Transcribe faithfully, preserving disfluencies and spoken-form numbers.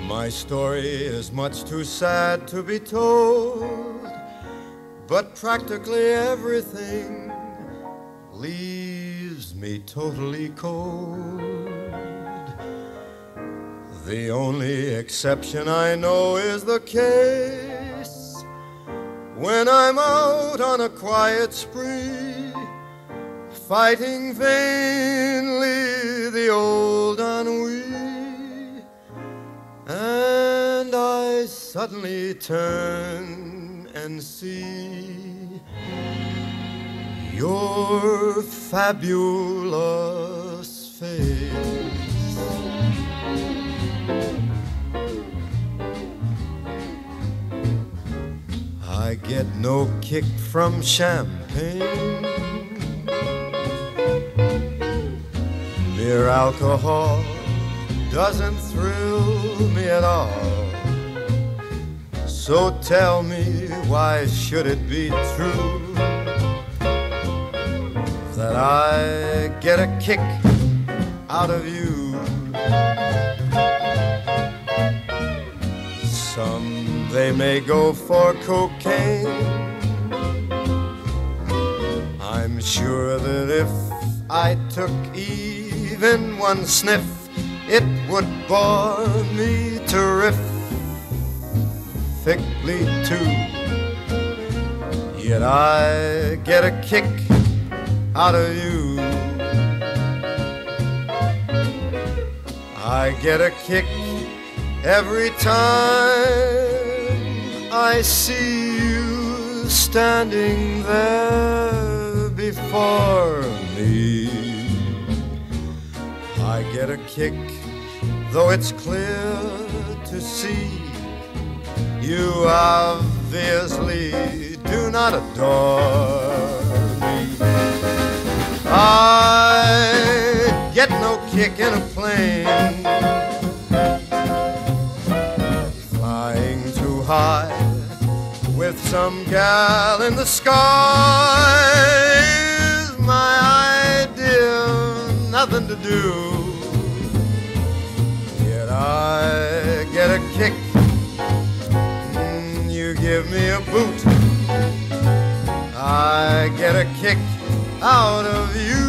My story is much too sad to be told, but practically everything leaves me totally cold. The only exception I know is the case when I'm out on a quiet spree, fighting vainly the old ennui. And I suddenly turn and see your fabulous face. I get no kick from champagne. Mere alcohol doesn't thrill me at all. So tell me, why should it be true that I get a kick out of you? Some, they may go for cocaine. I'm sure that if I took even one sniff, it would bore me terrifically too. Yet I get a kick out of you. I get a kick every time I see you standing there before me. I get a kick, though it's clear to see you obviously do not adore me. I get no kick in a plane flying too high with some gal in the sky. Is my idea nothing to do? I get a kick, mm, you give me a boot. I get a kick out of you.